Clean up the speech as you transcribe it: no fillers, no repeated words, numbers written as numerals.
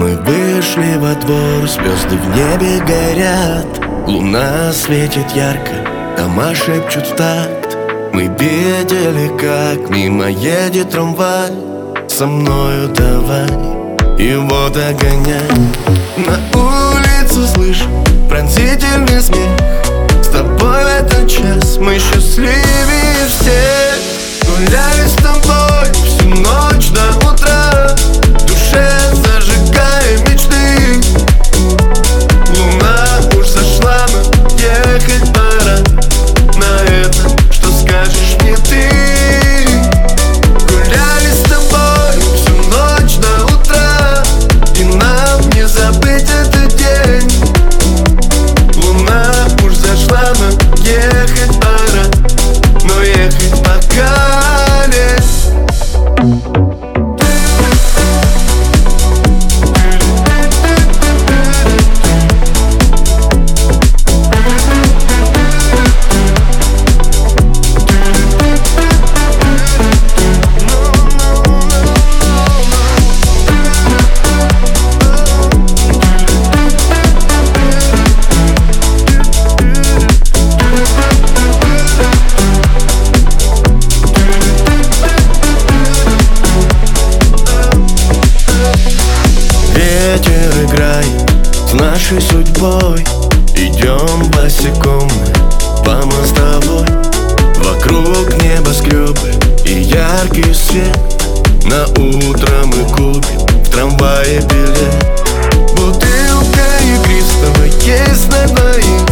Мы вышли во двор, звезды в небе горят, луна светит ярко, дома шепчут в такт. Мы видели, как мимо едет трамвай. Со мною давай его догонять. На улице слышу пронзительный смех. С тобой в этот час мы счастливее всех. Гуляли с тобой всю ночь до утра, в душе зажигая мечты. Луна уж зашла, но ехать пора. На это что скажешь мне ты? Гуляли с тобой всю ночь до утра, и нам не забыть этот день. Луна уж зашла, но ехать пора, но ехать пока лень. Ветер играет с нашей судьбой. Идем босиком мы по мостовой. Вокруг небоскребы и яркий свет. На утро мы купим в трамвае билет. Бутылка игристого есть на двоих.